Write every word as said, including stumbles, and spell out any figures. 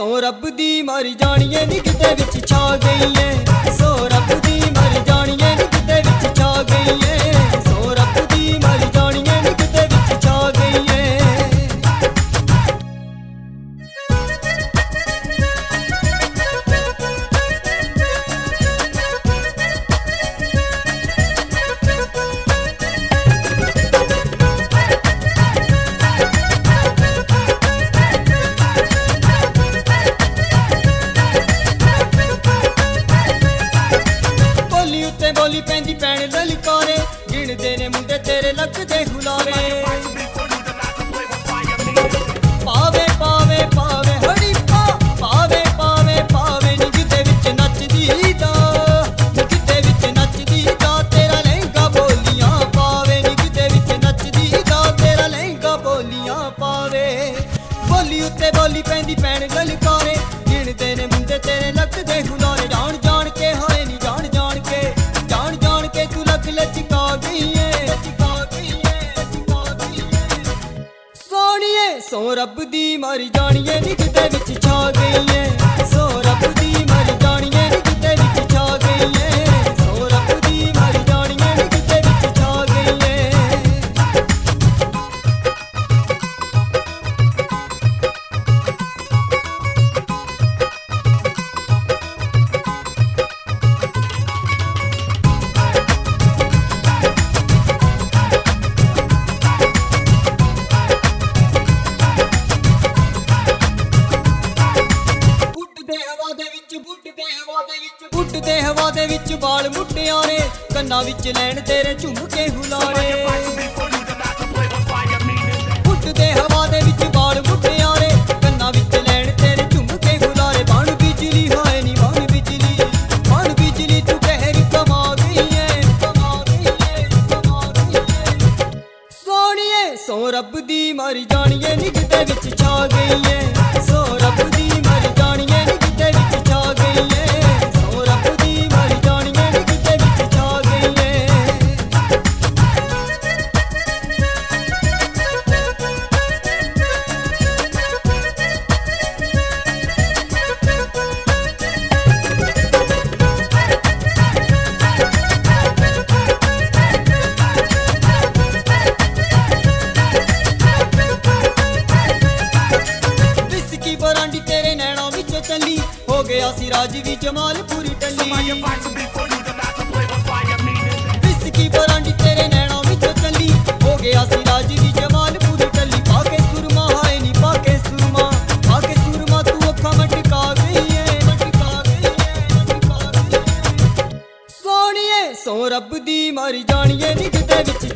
सो रब दी मर जानिए नी किते विच छा गई है। सो रब दी मर जानिए नी किते विच छा गई है। सो रब दी मर जानिए नी किते विच छा गई है। बोली पैंदी पैण ललकारे गिणदे ने मुंडे तेरे लगदे हुलारे। पावे पावे पावे हड़ी पा पावे पावे पावे नी किते विच नचदी दा नी किते विच नचदी दा तेरा लहंगा बोलियां पावे नी किते विच नचदी दा तेरा लहंगा बोलियां पावे। बोली उत्ते बोली पैंदी पैण ललकारे गिणदे ने मुंडे तेरे लगदे हुलारे। जान जान के हाय नी जान जान के जान जान के तू लग लचका गई है लचका गई है लचका गई है। सोनिए सो रब दी मर जानिए नी किते विच छा गई है। सो रब दी मर जानिए नी किते विच छा गई है। सो रब दी मर जानिए नी किते विच छा गई है। ਉੱਡਦੇ ਹਵਾ ਦੇ ਵਿੱਚ ਬਾਲ ਮੁੱਟਿਆਰੇ ਕੰਨਾਂ ਵਿੱਚ ਲੈਣ ਤੇਰੇ ਝੁੰਮ ਕੇ ਹੁਲਾਰੇ। ਉੱਡਦੇ ਹਵਾ ਦੇ ਵਿੱਚ ਬਾਲ ਮੁੱਟਿਆਰੇ ਕੰਨਾਂ ਵਿੱਚ ਲੈਣ ਤੇਰੇ ਝੁੰਮ ਕੇ ਹੁਲਾਰੇ। ਬਣ ਬਿਜਲੀ ਹੋਏ ਨੀ ਬਣ ਬਿਜਲੀ ਬਣ ਬਿਜਲੀ ਤੂੰ ਕਹਿਰ ਕਮਾ ਗਈ ਏ ਕਮਾ ਗਈ ਏ ਕਮਾ ਗਈ ਏ। ਸੋਹਣੀਏ ਸੋ ਰੱਬ ਦੀ ਮਰ ਜਾਣੀਏ ਨੀ ਕਿਤੇ ਵਿੱਚ ਛਾ ਗਈ ਏ। ਸੋ ਰੱਬ ਦੀ ਮਰ ਜਾਣੀਏ ਨੀ ਕਿਤੇ ਵਿੱਚ ਛਾ ਗਈ ਏ। तेरे नैना विच चली हो गया सी राजवी जमाल पूरी टली। विस्की बरांडी तेरे नैना विच चली हो गया सी राजवी जमाल पूरी टली। पाके सुरमा हाय नी पाके सुरमा पाके सुरमा तू अखा मटका गई है मटका गई है मटका गई है। सोनिए सो रब दी मर जानिए नी किते विच